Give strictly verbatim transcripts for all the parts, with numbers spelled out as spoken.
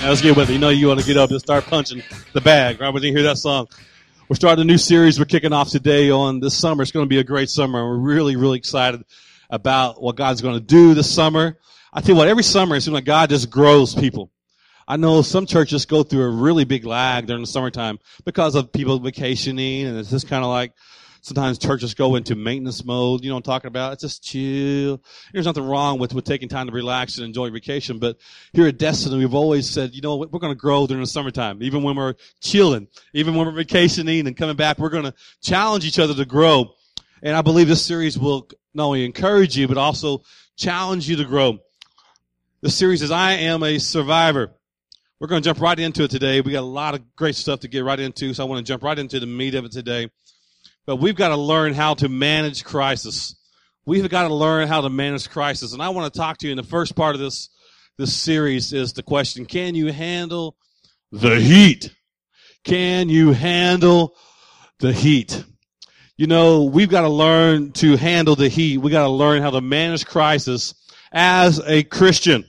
Let's get with it. You know you want to get up and start punching the bag, right? When you hear that song. We're starting a new series we're kicking off today on this summer. It's going to be a great summer. We're really, really excited about what God's going to do this summer. I tell you what, every summer it seems like God just grows people. I know some churches go through a really big lag during the summertime because of people vacationing, and it's just kind of like sometimes churches go into maintenance mode. You know what I'm talking about? It's just chill. There's nothing wrong with, with taking time to relax and enjoy vacation. But here at Destiny, we've always said, you know, we're going to grow during the summertime. Even when we're chilling, even when we're vacationing and coming back, we're going to challenge each other to grow. And I believe this series will not only encourage you, but also challenge you to grow. The series is I Am a Survivor. We're going to jump right into it today. We got a lot of great stuff to get right into, so I want to jump right into the meat of it today. But we've got to learn how to manage crisis. We've got to learn how to manage crisis. And I want to talk to you in the first part of this, this series is the question, can you handle the heat? Can you handle the heat? You know, we've got to learn to handle the heat. We've got to learn how to manage crisis as a Christian.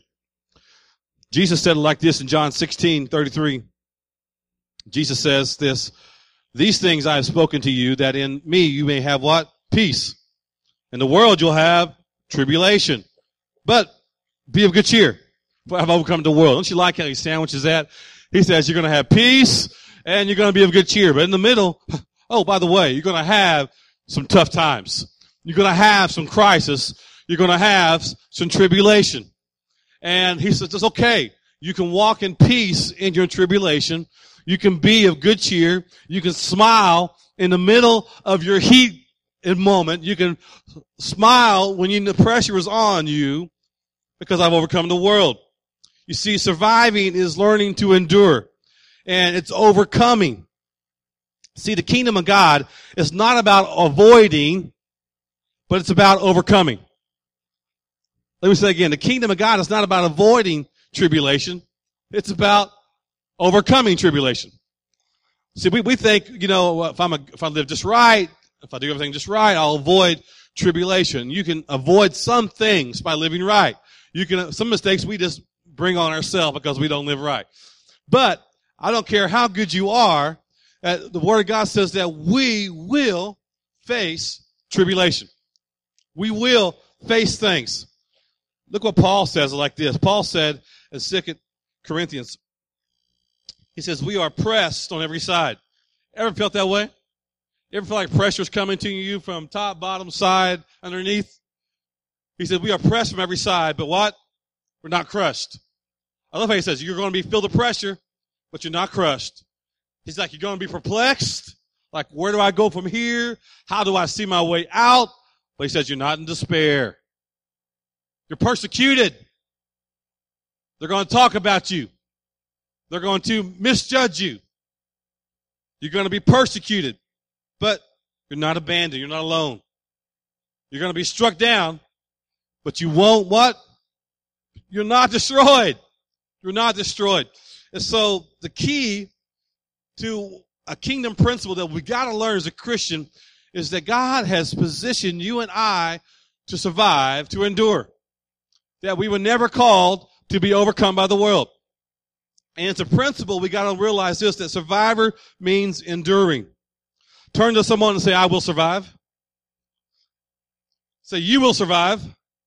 Jesus said it like this in John sixteen thirty-three. Jesus says this, these things I have spoken to you, that in me you may have what? Peace. In the world you'll have tribulation. But be of good cheer, for I've overcome the world. Don't you like how he sandwiches that? He says you're going to have peace and you're going to be of good cheer. But in the middle, oh, by the way, you're going to have some tough times. You're going to have some crisis. You're going to have some tribulation. And he says, it's okay. You can walk in peace in your tribulation. You can be of good cheer. You can smile in the middle of your heat moment. You can smile when you, the pressure is on you because I've overcome the world. You see, surviving is learning to endure, and it's overcoming. See, the kingdom of God is not about avoiding, but it's about overcoming. Let me say again, the kingdom of God is not about avoiding tribulation. It's about overcoming tribulation. See, we, we think, you know, if I'm a, if I live just right, if I do everything just right, I'll avoid tribulation. You can avoid some things by living right. You can, some mistakes we just bring on ourselves because we don't live right. But I don't care how good you are, uh, the Word of God says that we will face tribulation. We will face things. Look what Paul says like this. Paul said in Second Corinthians, he says, we are pressed on every side. Ever felt that way? Ever feel like pressure's coming to you from top, bottom, side, underneath? He said, we are pressed from every side, but what? We're not crushed. I love how he says, you're going to be filled with pressure, but you're not crushed. He's like, you're going to be perplexed. Like, where do I go from here? How do I see my way out? But he says, you're not in despair. You're persecuted. They're going to talk about you. They're going to misjudge you. You're going to be persecuted. But you're not abandoned. You're not alone. You're going to be struck down. But you won't what? You're not destroyed. You're not destroyed. And so the key to a kingdom principle that we got to learn as a Christian is that God has positioned you and I to survive, to endure. That we were never called to be overcome by the world. And it's a principle we got to realize this, that survivor means enduring. Turn to someone and say, I will survive. Say, you will survive.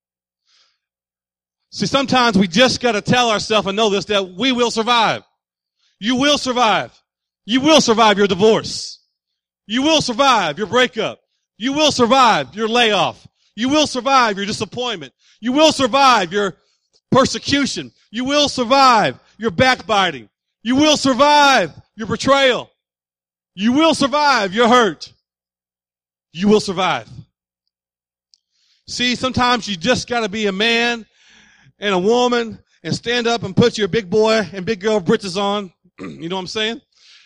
See, sometimes we just got to tell ourselves and know this, that we will survive. You will survive. You will survive your divorce. You will survive your breakup. You will survive your layoff. You will survive your disappointment. You will survive your persecution. You will survive your backbiting. You will survive your betrayal. You will survive your hurt. You will survive. See, sometimes you just got to be a man and a woman and stand up and put your big boy and big girl britches on. You know what I'm saying?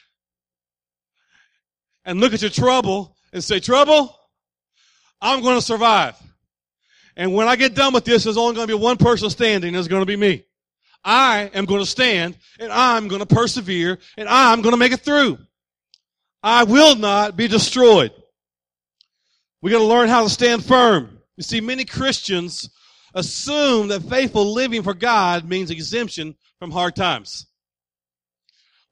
And look at your trouble and say, trouble, I'm going to survive. And when I get done with this, there's only going to be one person standing. It's going to be me. I am going to stand, and I'm going to persevere, and I'm going to make it through. I will not be destroyed. We got to learn how to stand firm. You see, many Christians assume that faithful living for God means exemption from hard times.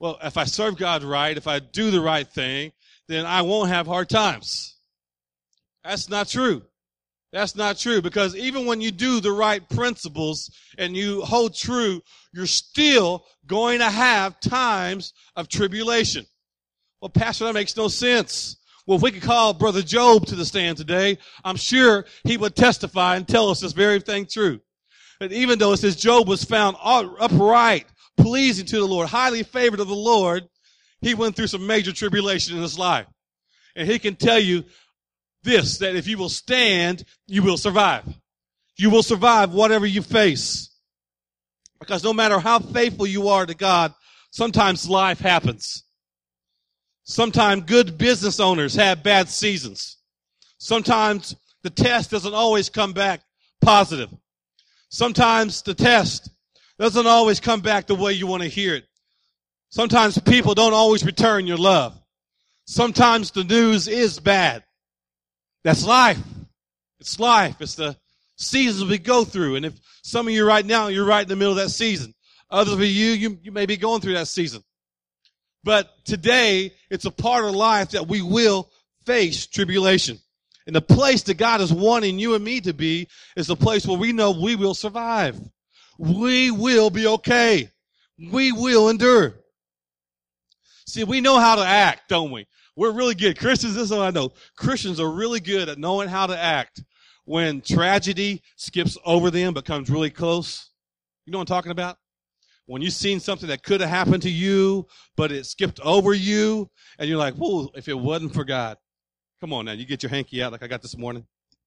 well, if I serve God right, if I do the right thing, then I won't have hard times. That's not true. That's not true, because even when you do the right principles and you hold true, you're still going to have times of tribulation. Well, Pastor, that makes no sense. Well, if we could call Brother Job to the stand today, I'm sure he would testify and tell us this very thing true. That even though it says Job was found upright, pleasing to the Lord, highly favored of the Lord, he went through some major tribulation in his life. And he can tell you this, that if you will stand, you will survive. You will survive whatever you face. Because no matter how faithful you are to God, sometimes life happens. Sometimes good business owners have bad seasons. Sometimes the test doesn't always come back positive. Sometimes the test doesn't always come back the way you want to hear it. Sometimes people don't always return your love. Sometimes the news is bad. That's life. It's life. It's the seasons we go through. And if some of you right now, you're right in the middle of that season. Others of you, you, you may be going through that season. But today, it's a part of life that we will face tribulation. And the place that God is wanting you and me to be is the place where we know we will survive. We will be okay. We will endure. See, we know how to act, don't we? We're really good. Christians, this is what I know. Christians are really good at knowing how to act when tragedy skips over them but comes really close. You know what I'm talking about? When you've seen something that could have happened to you, but it skipped over you, and you're like, whoa, if it wasn't for God. Come on now, you get your hanky out like I got this morning.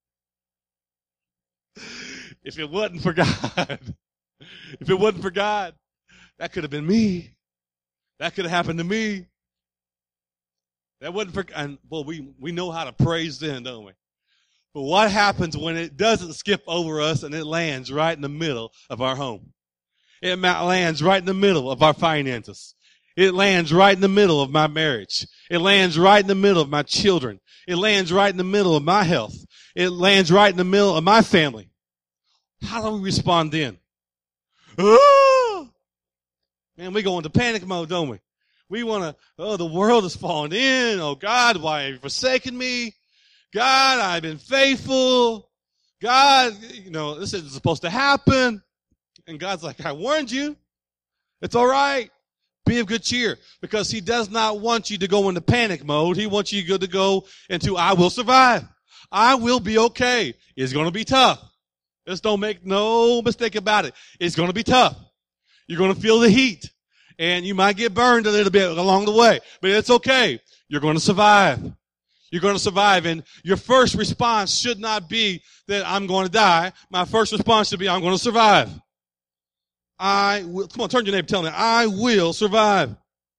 If it wasn't for God, if it wasn't for God, that could have been me. That could have happened to me. That wasn't for, and well, we, we know how to praise then, don't we? But what happens when it doesn't skip over us and it lands right in the middle of our home? It lands right in the middle of our finances. It lands right in the middle of my marriage. It lands right in the middle of my children. It lands right in the middle of my health. It lands right in the middle of my family. How do we respond then? Oh! Man, we go into panic mode, don't we? We want to, oh, the world is falling in. Oh, God, why have you forsaken me? God, I've been faithful. God, you know, this isn't supposed to happen. And God's like, I warned you. It's all right. Be of good cheer, because he does not want you to go into panic mode. He wants you to go into, I will survive. I will be okay. It's going to be tough. Just don't make no mistake about it. It's going to be tough. You're going to feel the heat, and you might get burned a little bit along the way, but it's okay. You're going to survive. You're going to survive, and your first response should not be that I'm going to die. My first response should be, I'm going to survive. I will, come on, turn to your neighbor, tell me, I will survive.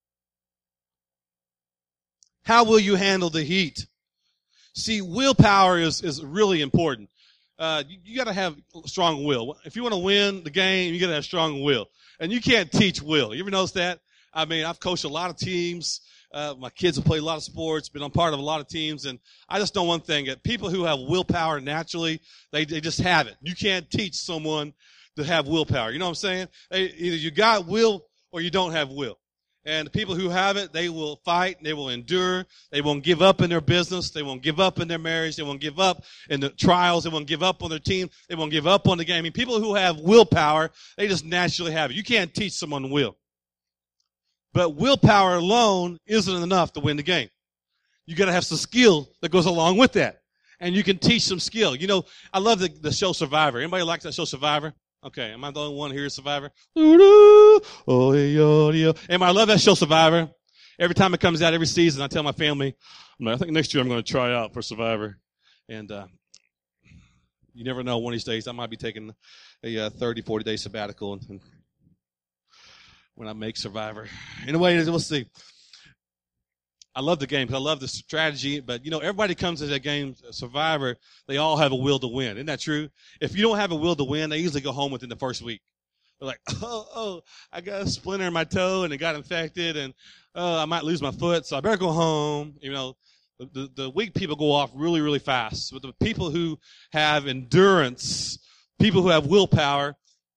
How will you handle the heat? See, willpower is, is really important. Uh, you, you gotta have strong will. If you want to win the game, you gotta have strong will. And you can't teach will. You ever notice that? I mean, I've coached a lot of teams. Uh, my kids have played a lot of sports, been on part of a lot of teams, and I just know one thing, that people who have willpower naturally, they, they just have it. You can't teach someone to have willpower. You know what I'm saying? They, either you got will or you don't have will. And the people who have it, they will fight, they will endure, they won't give up in their business, they won't give up in their marriage, they won't give up in the trials, they won't give up on their team, they won't give up on the game. I mean, people who have willpower, they just naturally have it. You can't teach someone will. But willpower alone isn't enough to win the game. You gotta have some skill that goes along with that. And you can teach some skill. You know, I love the, the show Survivor. Anybody like that show Survivor? Okay, am I the only one here, Survivor? Oh, Am I love that show, Survivor. Every time it comes out, every season, I tell my family, I'm like, I think next year I'm going to try out for Survivor. And uh, you never know, one of these days I might be taking a uh, thirty, forty-day sabbatical and, and when I make Survivor. Anyway, we'll see. I love the game because I love the strategy, but, you know, everybody comes to that game, Survivor, they all have a will to win. Isn't that true? If you don't have a will to win, they usually go home within the first week. They're like, oh, oh, I got a splinter in my toe and it got infected and, oh, I might lose my foot, so I better go home. You know, the, the, the weak people go off really, really fast. But the people who have endurance, people who have willpower,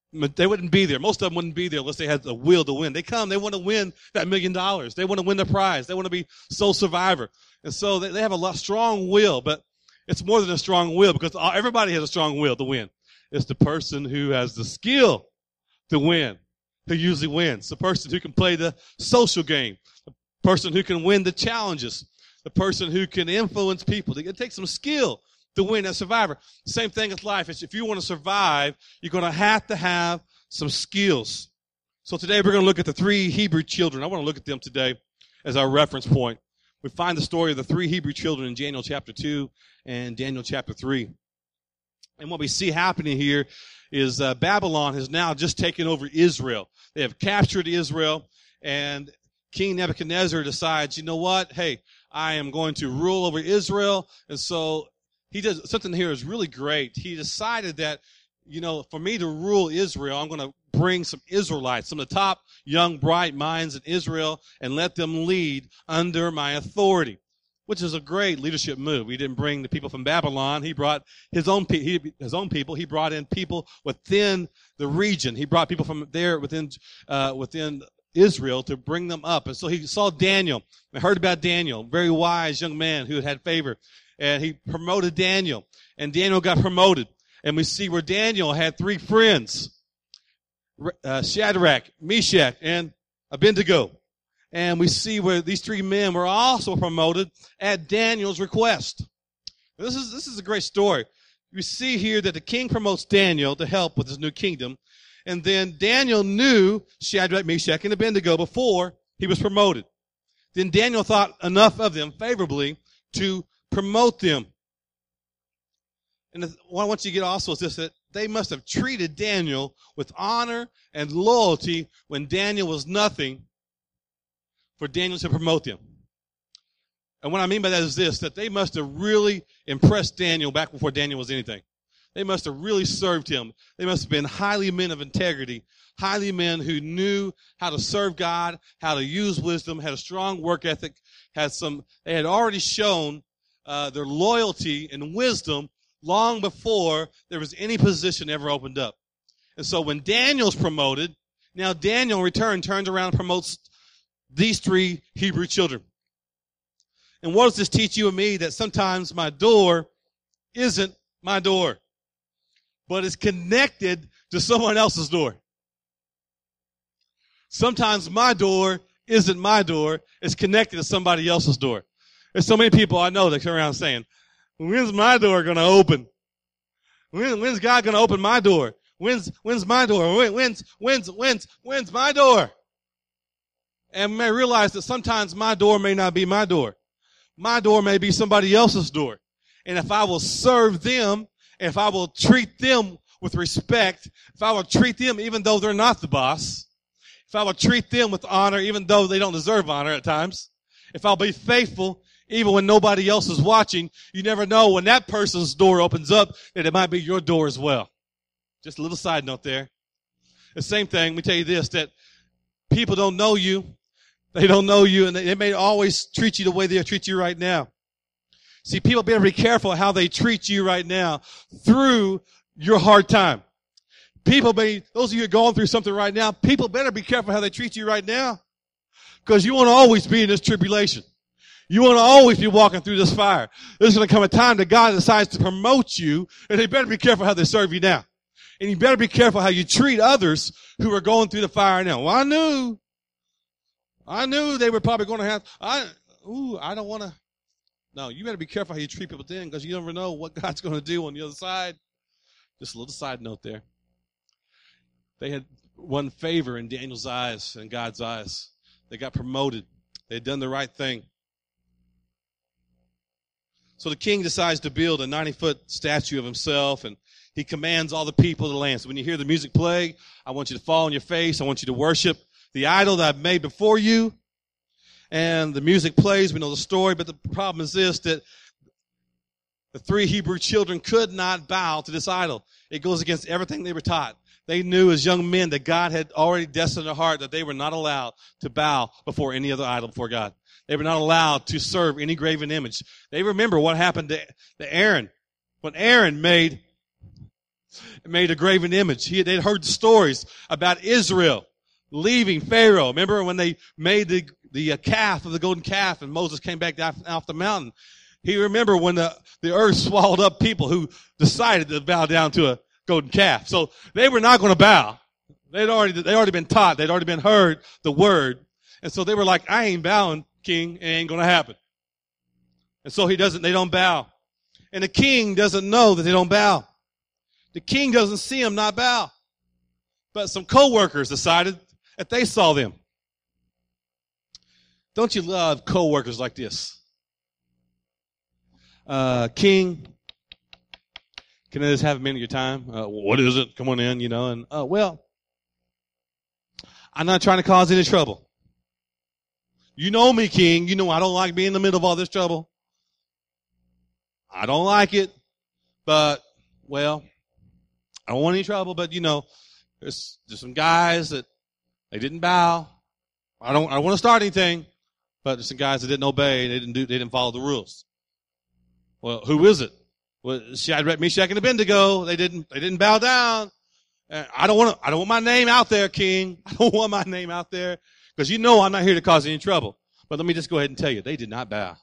they wouldn't be there. Most of them wouldn't be there unless they had the will to win. They come, they want to win that million dollars. They want to win the prize. They want to be sole survivor. And so they, they have a lot, strong will, but it's more than a strong will because everybody has a strong will to win. It's the person who has the skill to win who usually wins. The person who can play the social game. The person who can win the challenges. The person who can influence people. It takes some skill to win as survivor. Same thing as life. If you want to survive, you're going to have to have some skills. So today we're going to look at the three Hebrew children. I want to look at them today as our reference point. We find the story of the three Hebrew children in Daniel chapter two and Daniel chapter three. And what we see happening here is uh, Babylon has now just taken over Israel. They have captured Israel, and King Nebuchadnezzar decides, you know what? Hey, I am going to rule over Israel. And so he does something here is really great. He decided that, you know, for me to rule Israel, I'm going to bring some Israelites, some of the top young, bright minds in Israel, and let them lead under my authority, which is a great leadership move. He didn't bring the people from Babylon. He brought his own, pe- he, his own people. He brought in people within the region. He brought people from there within, uh, within Israel to bring them up. And so he saw Daniel. I heard about Daniel, very wise young man who had had favor. And he promoted Daniel. And Daniel got promoted. And we see where Daniel had three friends, uh, Shadrach, Meshach, and Abednego. And we see where these three men were also promoted at Daniel's request. This is, this is a great story. You see here that the king promotes Daniel to help with his new kingdom. And then Daniel knew Shadrach, Meshach, and Abednego before he was promoted. Then Daniel thought enough of them favorably to promote them. And what I want you to get also is this, that they must have treated Daniel with honor and loyalty when Daniel was nothing for Daniel to promote them. And what I mean by that is this, that they must have really impressed Daniel back before Daniel was anything. They must have really served him. They must have been highly men of integrity, highly men who knew how to serve God, how to use wisdom, had a strong work ethic, had some, they had already shown uh, their loyalty and wisdom long before there was any position ever opened up. And so when Daniel's promoted, now Daniel in return turns around and promotes these three Hebrew children. And what does this teach you and me? That sometimes my door isn't my door, but it's connected to someone else's door. Sometimes my door isn't my door, it's connected to somebody else's door. There's so many people I know that come around saying, when's my door going to open? When, when's God going to open my door? When's, when's my door? When, when's, when's, when's, when's my door? And we may realize that sometimes my door may not be my door. My door may be somebody else's door. And if I will serve them, if I will treat them with respect, if I will treat them even though they're not the boss, if I will treat them with honor even though they don't deserve honor at times, if I'll be faithful even when nobody else is watching, you never know when that person's door opens up that it might be your door as well. Just a little side note there. The same thing, let me tell you this, that people don't know you. They don't know you, and they may always treat you the way they treat you right now. See, people better be careful how they treat you right now through your hard time. People may, those of you who are going through something right now, people better be careful how they treat you right now. Because you won't always be in this tribulation. You won't always be walking through this fire. There's going to come a time that God decides to promote you, and they better be careful how they serve you now. And you better be careful how you treat others who are going through the fire now. Well, I knew, I knew they were probably going to have, I, ooh, I don't want to. No, you better be careful how you treat people then, because you never know what God's going to do on the other side. Just a little side note there. They had won favor in Daniel's eyes and God's eyes. They got promoted. They had done the right thing. So the king decides to build a ninety-foot statue of himself, and he commands all the people of the land. So when you hear the music play, I want you to fall on your face. I want you to worship the idol that I've made before you. And the music plays. We know the story, but the problem is this, that the three Hebrew children could not bow to this idol. It goes against everything they were taught. They knew as young men that God had already destined their heart that they were not allowed to bow before any other idol before God. They were not allowed to serve any graven image. They remember what happened to, to Aaron. When Aaron made made a graven image. He, they'd heard stories about Israel leaving Pharaoh. Remember when they made the, the uh, calf of the golden calf and Moses came back down off the mountain? He remembered when the, the earth swallowed up people who decided to bow down to a golden calf. So they were not going to bow. They'd already, they'd already been taught. They'd already been heard the word. And so they were like, I ain't bowing, king. It ain't going to happen. And so he doesn't, they don't bow. And the king doesn't know that they don't bow. The king doesn't see them not bow. But some co-workers decided that they saw them. Don't you love co-workers like this? Uh, king, can I just have a minute of your time? Uh, what is it? Come on in, you know. And, uh, well, I'm not trying to cause any trouble. You know me, king. You know I don't like being in the middle of all this trouble. I don't like it. But, well, I don't want any trouble. But, you know, there's, there's some guys that they didn't bow. I don't, I don't want to start anything. But there's some guys that didn't obey. They didn't do, they didn't follow the rules. Well, who is it? Well, Shadrach, Meshach, and Abednego. They didn't, they didn't bow down. I don't want to, I don't want my name out there, king. I don't want my name out there because you know I'm not here to cause any trouble. But let me just go ahead and tell you, they did not bow.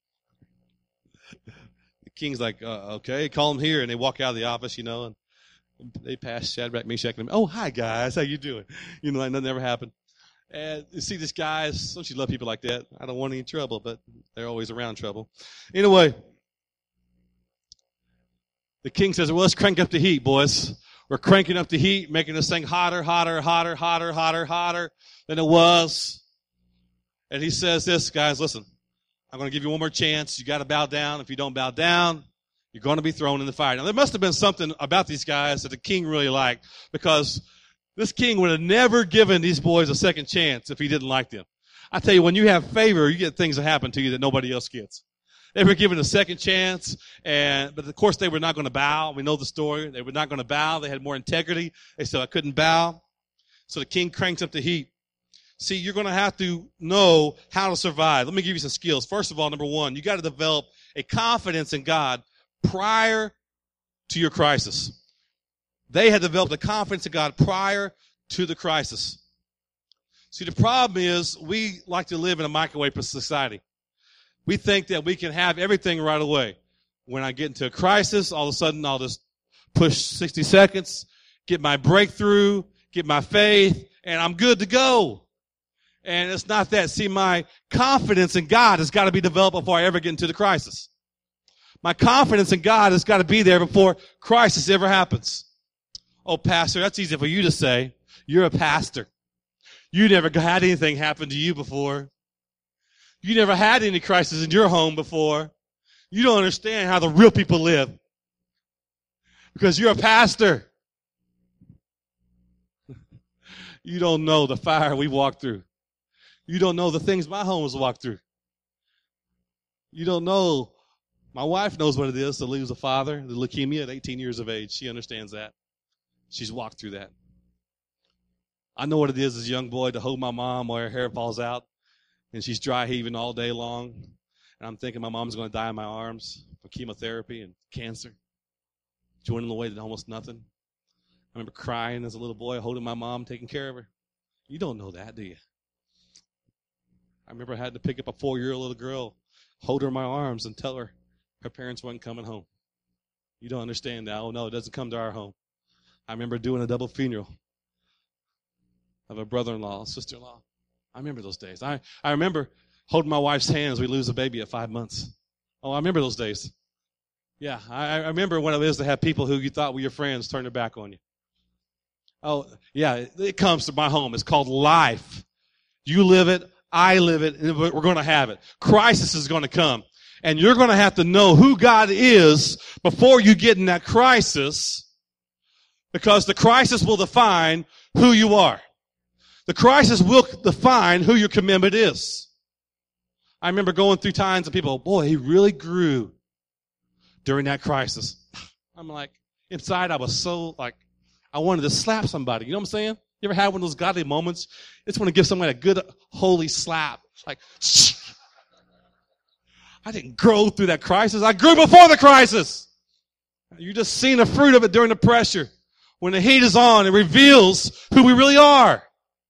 The king's like, uh, okay, call them here. And they walk out of the office, you know, and they pass Shadrach, Meshach, and oh, hi guys. How you doing? You know, like nothing ever happened. And you see these guys, don't you love people like that? I don't want any trouble, but they're always around trouble. Anyway, the king says, well, let's crank up the heat, boys. We're cranking up the heat, making this thing hotter, hotter, hotter, hotter, hotter, hotter than it was. And he says this, guys, listen, I'm going to give you one more chance. You got to bow down. If you don't bow down, you're going to be thrown in the fire. Now, there must have been something about these guys that the king really liked, because this king would have never given these boys a second chance if he didn't like them. I tell you, when you have favor, you get things that happen to you that nobody else gets. They were given a second chance, and but of course they were not going to bow. We know the story. They were not going to bow. They had more integrity. They said, I couldn't bow. So the king cranks up the heat. See, you're going to have to know how to survive. Let me give you some skills. First of all, number one, you got to develop a confidence in God prior to your crisis. They had developed a confidence in God prior to the crisis. See, the problem is we like to live in a microwave society. We think that we can have everything right away. When I get into a crisis, all of a sudden I'll just push sixty seconds, get my breakthrough, get my faith, and I'm good to go. And it's not that. See, my confidence in God has got to be developed before I ever get into the crisis. My confidence in God has got to be there before crisis ever happens. Oh, pastor, that's easy for you to say. You're a pastor. You never had anything happen to you before. You never had any crisis in your home before. You don't understand how the real people live. Because you're a pastor. You don't know the fire we walked through. You don't know the things my home has walked through. You don't know. My wife knows what it is to lose a father, the leukemia at eighteen years of age. She understands that. She's walked through that. I know what it is as a young boy to hold my mom while her hair falls out. And she's dry heaving all day long. And I'm thinking my mom's going to die in my arms for chemotherapy and cancer. Joining the way to almost nothing. I remember crying as a little boy, holding my mom, taking care of her. You don't know that, do you? I remember I had to pick up a four-year-old little girl, hold her in my arms, and tell her her parents weren't coming home. You don't understand that. Oh, no, it doesn't come to our home. I remember doing a double funeral of a brother-in-law, sister-in-law. I remember those days. I, I remember holding my wife's hand as we lose a baby at five months. Oh, I remember those days. Yeah, I, I remember when it is to have people who you thought were your friends turn their back on you. Oh, yeah, it, it comes to my home. It's called life. You live it, I live it, and we're going to have it. Crisis is going to come. And you're going to have to know who God is before you get in that crisis, because the crisis will define who you are. The crisis will define who your commitment is. I remember going through times and people, boy, he really grew during that crisis. I'm like, inside I was so like, I wanted to slap somebody. You know what I'm saying? You ever had one of those godly moments? It's want to give somebody a good, holy slap. It's like, shh. I didn't grow through that crisis. I grew before the crisis. You're just seeing the fruit of it during the pressure. When the heat is on, it reveals who we really are.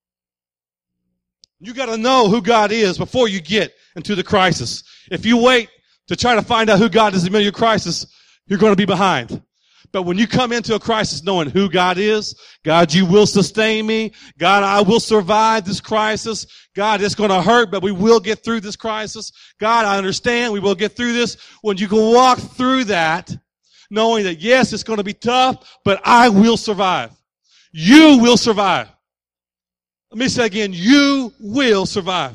You got to know who God is before you get into the crisis. If you wait to try to find out who God is in the middle of your crisis, you're going to be behind. But when you come into a crisis knowing who God is, God, you will sustain me. God, I will survive this crisis. God, it's going to hurt, but we will get through this crisis. God, I understand we will get through this. When you can walk through that, knowing that, yes, it's going to be tough, but I will survive. You will survive. Let me say again, you will survive.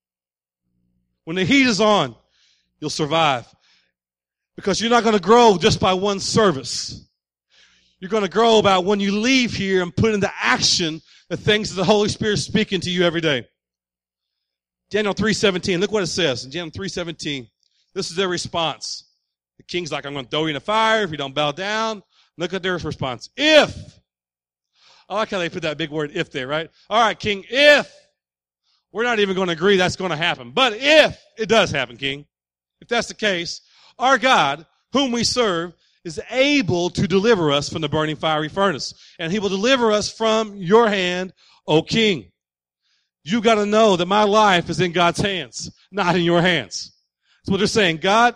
When the heat is on, you'll survive. Because you're not going to grow just by one service. You're going to grow about when you leave here and put into action the things that the Holy Spirit is speaking to you every day. Daniel three seventeen, look what it says in Daniel three seventeen. This is their response. The king's like, I'm going to throw you in the fire if you don't bow down. Look at their response. If. I like how they put that big word if there, right? All right, king, if. We're not even going to agree that's going to happen. But if it does happen, king, if that's the case, our God, whom we serve, is able to deliver us from the burning fiery furnace. And he will deliver us from your hand, O king. You got to know that my life is in God's hands, not in your hands. That's what they're saying. God,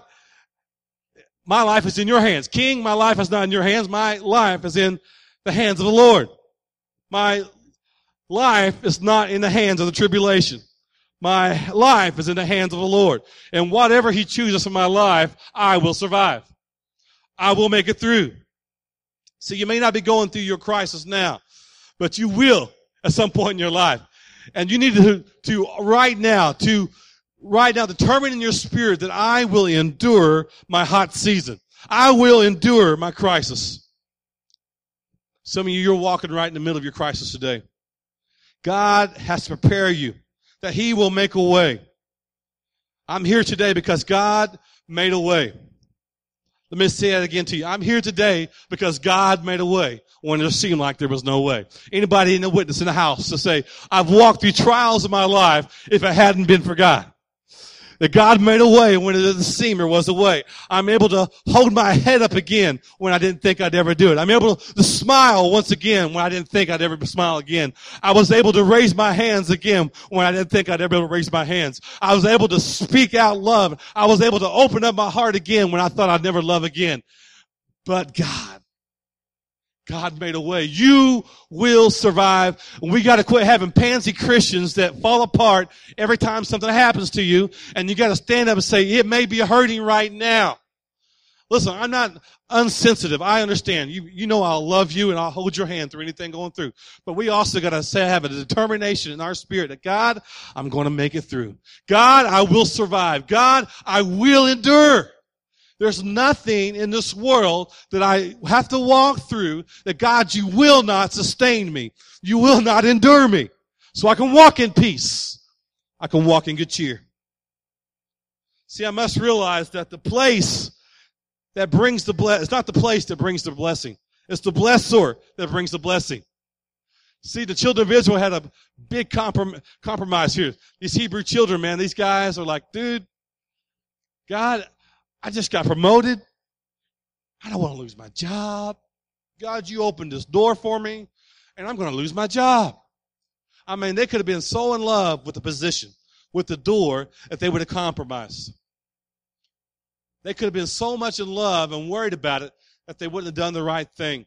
my life is in your hands. King, my life is not in your hands. My life is in the hands of the Lord. My life is not in the hands of the tribulation. My life is in the hands of the Lord. And whatever he chooses for my life, I will survive. I will make it through. See, you may not be going through your crisis now, but you will at some point in your life. And you need to, to right now, to right now determine in your spirit that I will endure my hot season. I will endure my crisis. Some of you, you're walking right in the middle of your crisis today. God has to prepare you that he will make a way. I'm here today because God made a way. Let me say that again to you. I'm here today because God made a way when it seemed like there was no way. Anybody in the witness in the house to say, I've walked through trials of my life if it hadn't been for God. That God made a way when it didn't seem there was a way. I'm able to hold my head up again when I didn't think I'd ever do it. I'm able to smile once again when I didn't think I'd ever smile again. I was able to raise my hands again when I didn't think I'd ever raise my hands. I was able to speak out love. I was able to open up my heart again when I thought I'd never love again. But God, God made a way. You will survive. We got to quit having pansy Christians that fall apart every time something happens to you. And you got to stand up and say, it may be hurting right now. Listen, I'm not unsensitive. I understand. You, you know I'll love you and I'll hold your hand through anything going through. But we also got to say, have a determination in our spirit that God, I'm going to make it through. God, I will survive. God, I will endure. There's nothing in this world that I have to walk through that, God, you will not sustain me. You will not endure me. So I can walk in peace. I can walk in good cheer. See, I must realize that the place that brings the blessing, it's not the place that brings the blessing. It's the blessor that brings the blessing. See, the children of Israel had a big comprom- compromise here. These Hebrew children, man, these guys are like, dude, God, I just got promoted. I don't want to lose my job. God, you opened this door for me, and I'm going to lose my job. I mean, they could have been so in love with the position, with the door, that they would have compromised. They could have been so much in love and worried about it that they wouldn't have done the right thing.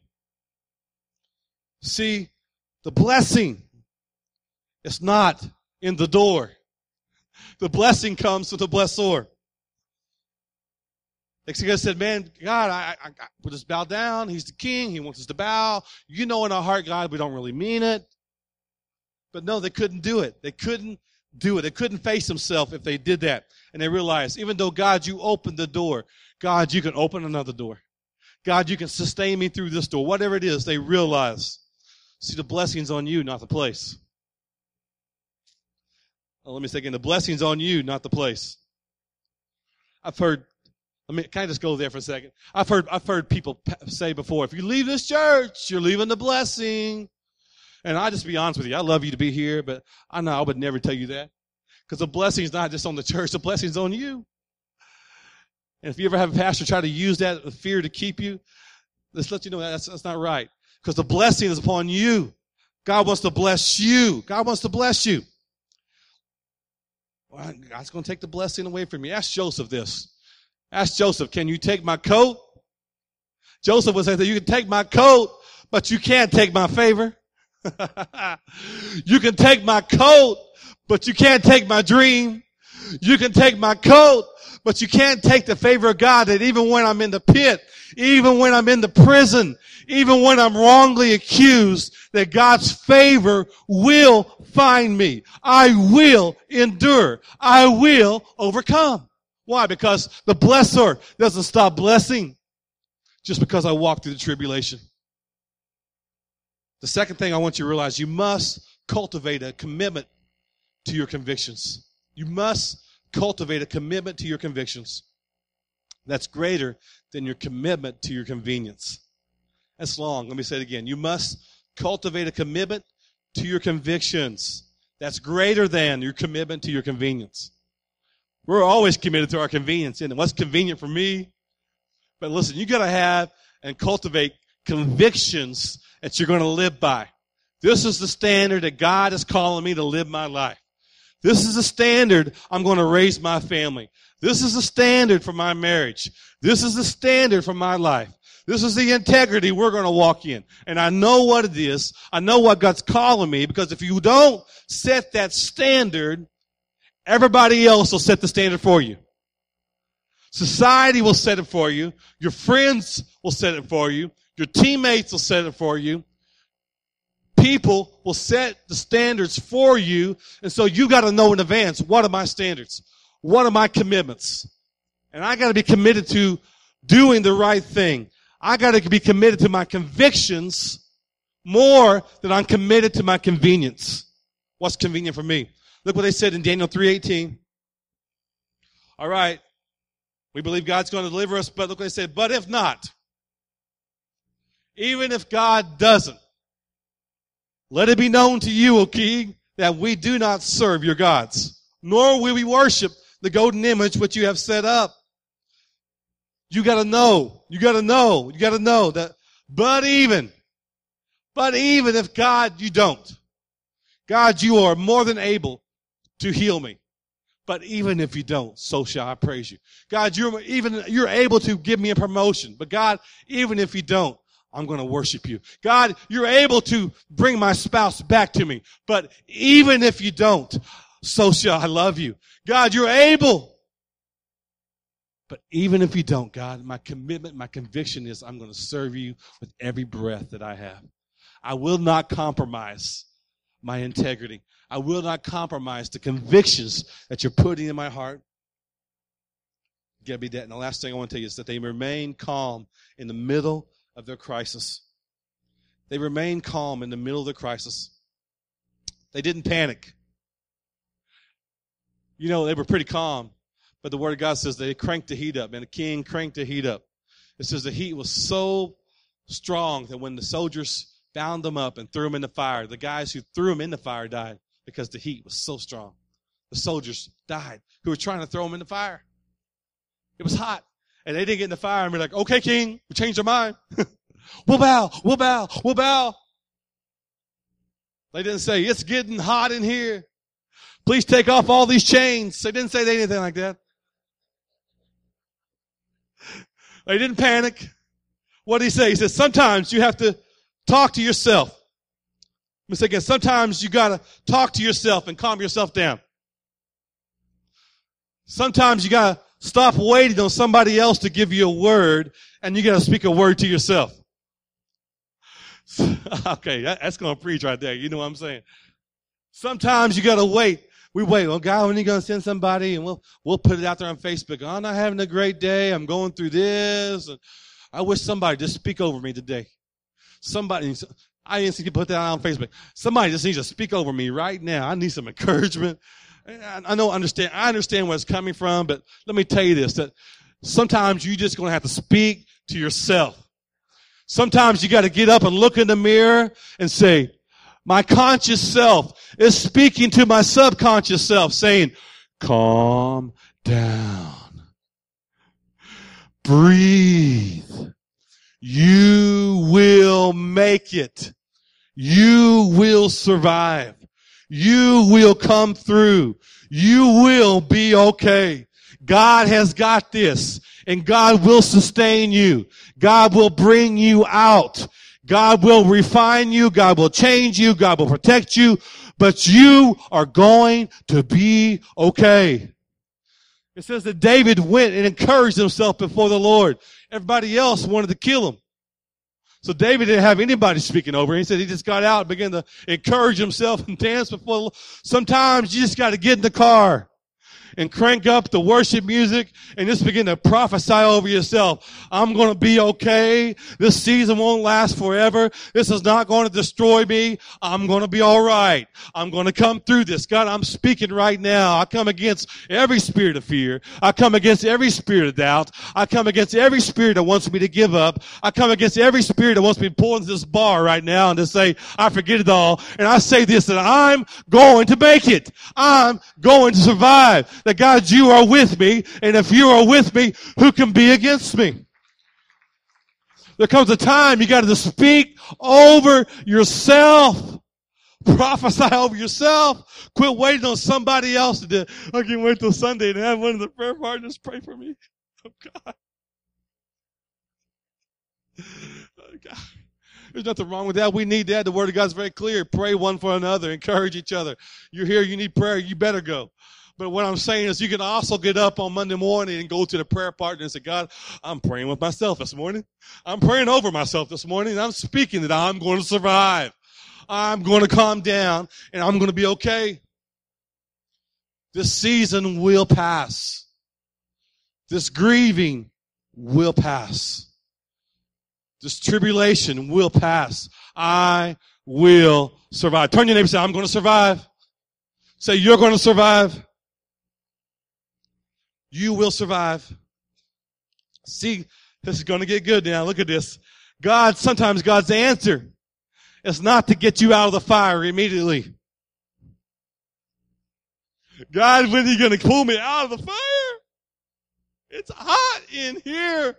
See, the blessing is not in the door. The blessing comes from the blessor. Like God said, man, God, I, I, I we'll just bow down. He's the king. He wants us to bow. You know in our heart, God, we don't really mean it. But no, they couldn't do it. They couldn't do it. They couldn't face themselves if they did that. And they realized, even though, God, you opened the door, God, you can open another door. God, you can sustain me through this door. Whatever it is, they realized. See, the blessing's on you, not the place. Well, let me say again, the blessing's on you, not the place. I've heard Let me, can I just go there for a second? I've heard, I've heard people say before, if you leave this church, you're leaving the blessing. And I'll just be honest with you. I love you to be here, but I know I would never tell you that. Because the blessing's not just on the church, the blessing's on you. And if you ever have a pastor try to use that fear to keep you, Let's let you know that's, that's not right. Because the blessing is upon you. God wants to bless you. God wants to bless you. Well, God's going to take the blessing away from you. Ask Joseph this. Ask Joseph, can you take my coat? Joseph would say that you can take my coat, but you can't take my favor. You can take my coat, but you can't take my dream. You can take my coat, but you can't take the favor of God, that even when I'm in the pit, even when I'm in the prison, even when I'm wrongly accused, that God's favor will find me. I will endure. I will overcome. Why? Because the blesser doesn't stop blessing just because I walk through the tribulation. The second thing I want you to realize, you must cultivate a commitment to your convictions. You must cultivate a commitment to your convictions that's greater than your commitment to your convenience. That's long. Let me say it again. You must cultivate a commitment to your convictions that's greater than your commitment to your convenience. We're always committed to our convenience, isn't it? What's convenient for me? But listen, you got to have and cultivate convictions that you're going to live by. This is the standard that God is calling me to live my life. This is the standard I'm going to raise my family. This is the standard for my marriage. This is the standard for my life. This is the integrity we're going to walk in. And I know what it is. I know what God's calling me, because if you don't set that standard, everybody else will set the standard for you. Society will set it for you. Your friends will set it for you. Your teammates will set it for you. People will set the standards for you. And so you got to know in advance, what are my standards? What are my commitments? And I got to be committed to doing the right thing. I got to be committed to my convictions more than I'm committed to my convenience. What's convenient for me? Look what they said in Daniel three eighteen. All right. We believe God's going to deliver us, but look what they said. But if not, even if God doesn't, let it be known to you, O king, that we do not serve your gods, nor will we worship the golden image which you have set up. You got to know, you got to know, you got to know that, but even, but even if God, you don't, God, you are more than able to heal me. But even if you don't, so shall I praise you. God, you're even, you're able to give me a promotion. But God, even if you don't, I'm going to worship you. God, you're able to bring my spouse back to me. But even if you don't, so shall I love you. God, you're able. But even if you don't, God, my commitment, my conviction is I'm going to serve you with every breath that I have. I will not compromise my integrity. I will not compromise the convictions that you're putting in my heart. You gotta be that. And the last thing I want to tell you is that they remain calm in the middle of their crisis. They remain calm in the middle of the crisis. They didn't panic. You know, they were pretty calm. But the Word of God says they cranked the heat up, and the king cranked the heat up. It says the heat was so strong that when the soldiers bound them up and threw them in the fire, the guys who threw them in the fire died because the heat was so strong. The soldiers died who were trying to throw them in the fire. It was hot. And they didn't get in the fire and be like, okay, king, we changed our mind. We'll bow, we'll bow, we'll bow. They didn't say, it's getting hot in here. Please take off all these chains. They didn't say anything like that. They didn't panic. What did he say? He said, sometimes you have to talk to yourself. Let me say again, sometimes you got to talk to yourself and calm yourself down. Sometimes you got to stop waiting on somebody else to give you a word, and you got to speak a word to yourself. Okay, that, that's going to preach right there. You know what I'm saying? Sometimes you got to wait. We wait. Well, God, when are you going to send somebody? And we'll we'll put it out there on Facebook. I'm not having a great day. I'm going through this. And I wish somebody just speak over me today. Somebody, I didn't see you put that on Facebook. Somebody just needs to speak over me right now. I need some encouragement. I know, understand. I understand where it's coming from, but let me tell you this: that sometimes you just going to have to speak to yourself. Sometimes you got to get up and look in the mirror and say, my conscious self is speaking to my subconscious self, saying, calm down. Breathe. You will make it. You will survive. You will come through. You will be okay. God has got this, and God will sustain you. God will bring you out. God will refine you. God will change you. God will protect you. But you are going to be okay. It says that David went and encouraged himself before the Lord. Everybody else wanted to kill him. So David didn't have anybody speaking over him. He said he just got out and began to encourage himself and dance before the Lord. Sometimes you just got to get in the car and crank up the worship music and just begin to prophesy over yourself. I'm going to be okay. This season won't last forever. This is not going to destroy me. I'm going to be all right. I'm going to come through this. God, I'm speaking right now. I come against every spirit of fear. I come against every spirit of doubt. I come against every spirit that wants me to give up. I come against every spirit that wants me to pull into this bar right now and to say, I forget it all. And I say this, that I'm going to make it. I'm going to survive. That God, you are with me, and if you are with me, who can be against me? There comes a time you got to speak over yourself. Prophesy over yourself. Quit waiting on somebody else to do it. I can't wait till Sunday to have one of the prayer partners pray for me. Oh, God. Oh, God. There's nothing wrong with that. We need that. The Word of God is very clear. Pray one for another. Encourage each other. You're here. You need prayer. You better go. But what I'm saying is you can also get up on Monday morning and go to the prayer partner and say, God, I'm praying with myself this morning. I'm praying over myself this morning. And I'm speaking that I'm going to survive. I'm going to calm down and I'm going to be okay. This season will pass. This grieving will pass. This tribulation will pass. I will survive. Turn your neighbor and say, I'm going to survive. Say, you're going to survive. You will survive. See, this is going to get good now. Look at this. God, sometimes God's answer is not to get you out of the fire immediately. God, when are you going to pull me out of the fire? It's hot in here.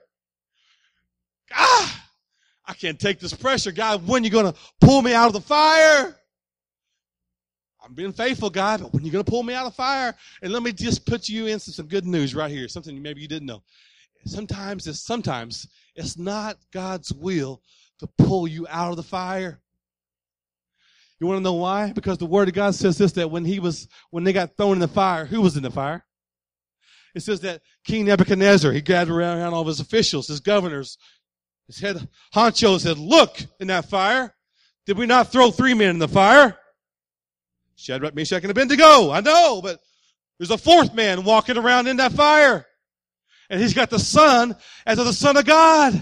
Ah, I can't take this pressure. God, when are you going to pull me out of the fire? I'm being faithful, God, but when you're going to pull me out of the fire, and let me just put you in some, some good news right here, something maybe you didn't know. Sometimes it's, sometimes it's not God's will to pull you out of the fire. You want to know why? Because the Word of God says this, that when he was, when they got thrown in the fire, who was in the fire? It says that King Nebuchadnezzar, he gathered around, around all of his officials, his governors, his head honcho said, look in that fire. Did we not throw three men in the fire? Shadrach, Meshach, and Abednego. I know, but there's a fourth man walking around in that fire. And he's got the Son as of the Son of God.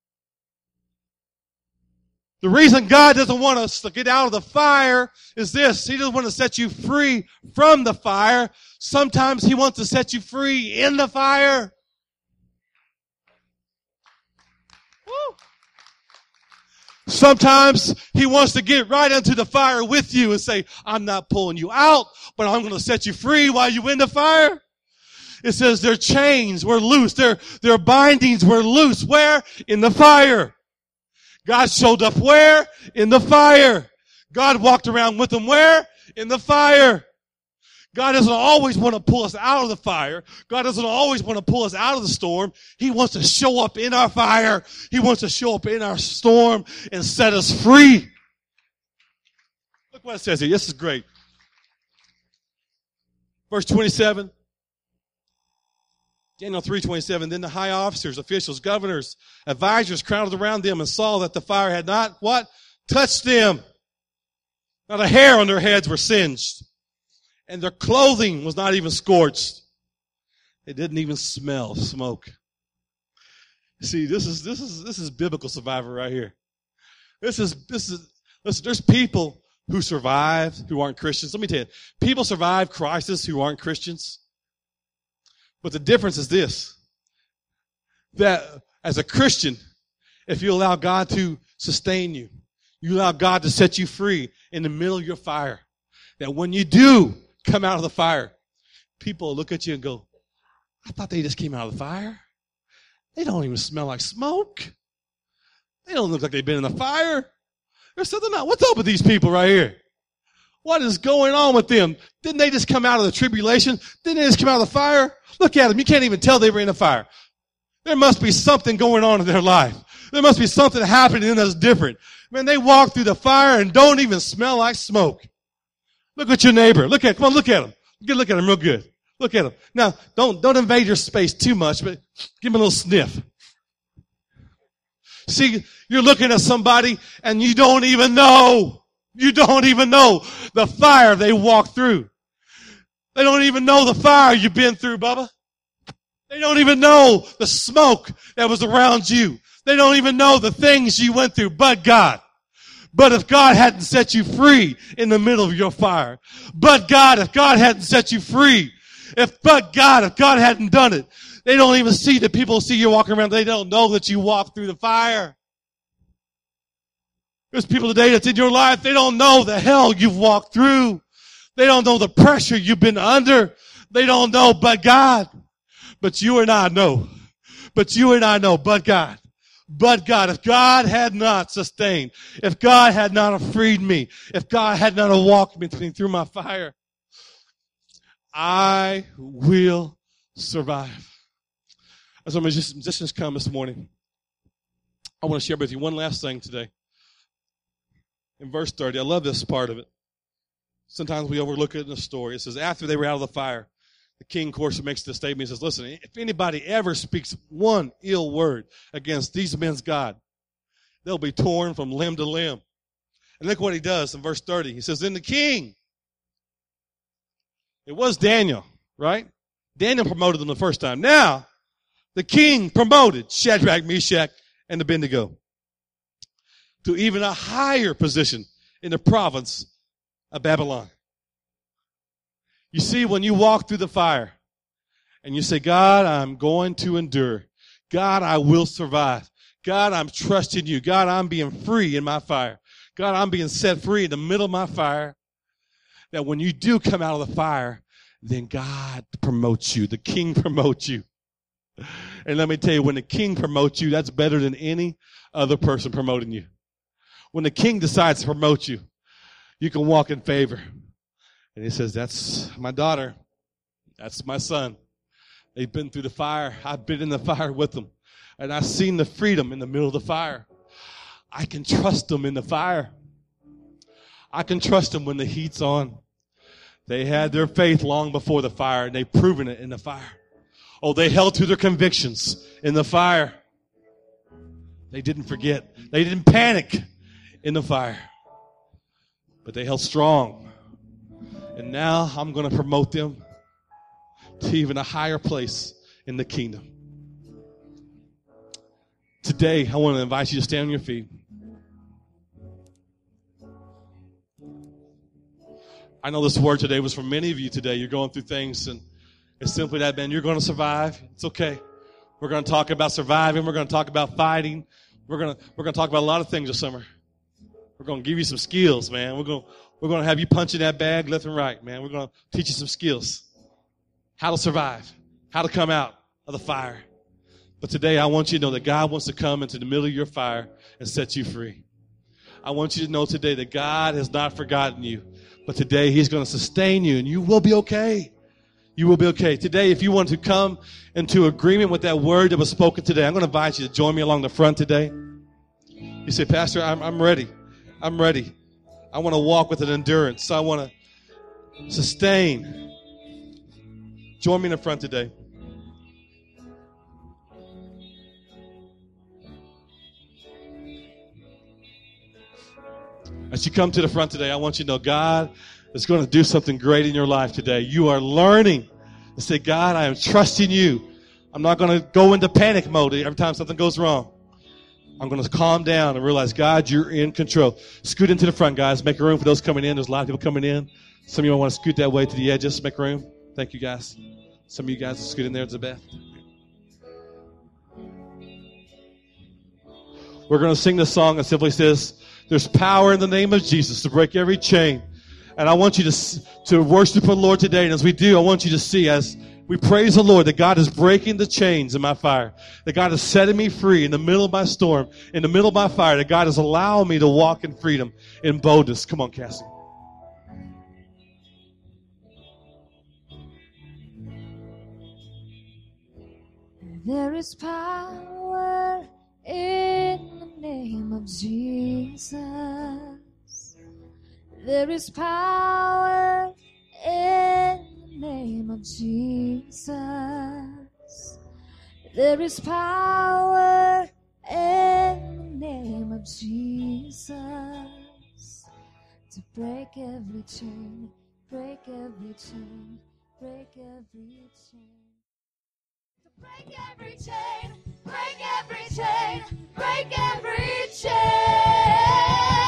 The reason God doesn't want us to get out of the fire is this. He doesn't want to set you free from the fire. Sometimes He wants to set you free in the fire. Woo. Sometimes He wants to get right into the fire with you and say, I'm not pulling you out, but I'm going to set you free while you're in the fire. It says their chains were loose. Their, their bindings were loose. Where? In the fire. God showed up where? In the fire. God walked around with them where? In the fire. God doesn't always want to pull us out of the fire. God doesn't always want to pull us out of the storm. He wants to show up in our fire. He wants to show up in our storm and set us free. Look what it says here. This is great. Verse twenty-seven. Daniel three twenty-seven. Then the high officers, officials, governors, advisors crowded around them and saw that the fire had not, what? Touched them. Not a hair on their heads were singed. And their clothing was not even scorched. It didn't even smell of smoke. See, this is, this is, this is biblical survival right here. This is, this is, listen, there's people who survive who aren't Christians. Let me tell you, people survive crisis who aren't Christians. But the difference is this, that as a Christian, if you allow God to sustain you, you allow God to set you free in the middle of your fire, that when you do come out of the fire, people look at you and go, I thought they just came out of the fire. They don't even smell like smoke. They don't look like they've been in the fire. There's something not. What's up with these people right here? What is going on with them? Didn't they just come out of the tribulation? Didn't they just come out of the fire? Look at them. You can't even tell they were in the fire. There must be something going on in their life. There must be something happening that's different. Man, they walk through the fire and don't even smell like smoke. Look at your neighbor. Look at, come on, look at him. Get look at him real good. Look at him. Now, don't, don't invade your space too much, but give him a little sniff. See, you're looking at somebody and you don't even know. You don't even know the fire they walked through. They don't even know the fire you've been through, Bubba. They don't even know the smoke that was around you. They don't even know the things you went through, but God. But if God hadn't set you free in the middle of your fire, but God, if God hadn't set you free, if, but God, if God hadn't done it, they don't even see the people see you walking around. They don't know that you walked through the fire. There's people today that's in your life, they don't know the hell you've walked through. They don't know the pressure you've been under. They don't know but God. But you and I know. But you and I know but God. But God, if God had not sustained, if God had not have freed me, if God had not have walked me through my fire, I will survive. As our musicians come this morning, I want to share with you one last thing today. In verse thirty, I love this part of it. Sometimes we overlook it in the story. It says, after they were out of the fire, the king, of course, makes the statement. He says, listen, if anybody ever speaks one ill word against these men's God, they'll be torn from limb to limb. And look what he does in verse thirty. He says, then the king, it was Daniel, right? Daniel promoted them the first time. Now, the king promoted Shadrach, Meshach, and Abednego to even a higher position in the province of Babylon. You see, when you walk through the fire and you say, God, I'm going to endure. God, I will survive. God, I'm trusting you. God, I'm being free in my fire. God, I'm being set free in the middle of my fire. That when you do come out of the fire, then God promotes you. The king promotes you. And let me tell you, when the king promotes you, that's better than any other person promoting you. When the king decides to promote you, you can walk in favor. And he says, that's my daughter. That's my son. They've been through the fire. I've been in the fire with them. And I've seen the freedom in the middle of the fire. I can trust them in the fire. I can trust them when the heat's on. They had their faith long before the fire, and they've proven it in the fire. Oh, they held to their convictions in the fire. They didn't forget. They didn't panic in the fire. But they held strong. And now I'm going to promote them to even a higher place in the kingdom. Today, I want to invite you to stand on your feet. I know this word today was for many of you today. You're going through things, and it's simply that, man, you're going to survive. It's okay. We're going to talk about surviving. We're going to talk about fighting. We're going to, we're going to talk about a lot of things this summer. We're going to give you some skills, man. We're going to, we're going to have you punch in that bag left and right, man. We're going to teach you some skills. How to survive. How to come out of the fire. But today, I want you to know that God wants to come into the middle of your fire and set you free. I want you to know today that God has not forgotten you. But today, He's going to sustain you, and you will be okay. You will be okay. Today, if you want to come into agreement with that word that was spoken today, I'm going to invite you to join me along the front today. You say, Pastor, I'm, I'm ready. I'm ready. I want to walk with an endurance. I want to sustain. Join me in the front today. As you come to the front today, I want you to know God is going to do something great in your life today. You are learning to say, God, I am trusting you. I'm not going to go into panic mode every time something goes wrong. I'm going to calm down and realize, God, you're in control. Scoot into the front, guys. Make room for those coming in. There's a lot of people coming in. Some of you want to scoot that way to the edges. Make room. Thank you, guys. Some of you guys will scoot in there to Beth. We're going to sing this song that simply says, there's power in the name of Jesus to break every chain. And I want you to to worship the Lord today. And as we do, I want you to see as We praise the Lord that God is breaking the chains in my fire, that God is setting me free in the middle of my storm, in the middle of my fire, that God is allowing me to walk in freedom, in boldness. Come on, Cassie. There is power in the name of Jesus. There is power in the name of Jesus. There is power in the name of Jesus to break every chain, break every chain, break every chain. To break every chain, break every chain, break every chain.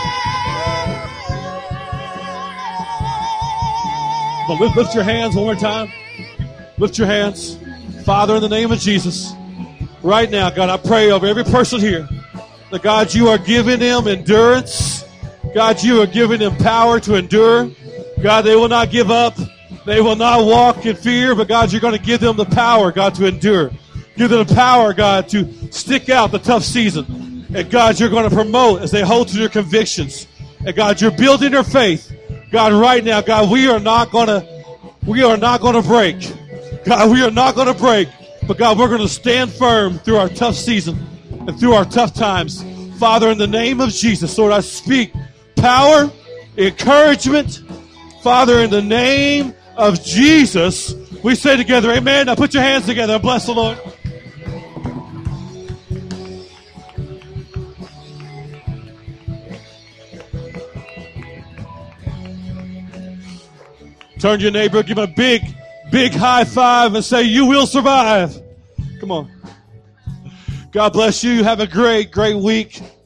But lift, lift your hands one more time. Lift your hands. Father, in the name of Jesus, right now, God, I pray over every person here that, God, you are giving them endurance. God, you are giving them power to endure. God, they will not give up. They will not walk in fear, but, God, you're going to give them the power, God, to endure. Give them the power, God, to stick out the tough season. And, God, you're going to promote as they hold to their convictions. And, God, you're building their faith. God, right now, God, we are not going to, we are not going to break. God, we are not going to break. But, God, we're going to stand firm through our tough season and through our tough times. Father, in the name of Jesus, Lord, I speak power, encouragement. Father, in the name of Jesus, we say together, amen. Now put your hands together and bless the Lord. Turn to your neighbor, give him a big, big high five and say, you will survive. Come on. God bless you. Have a great, great week.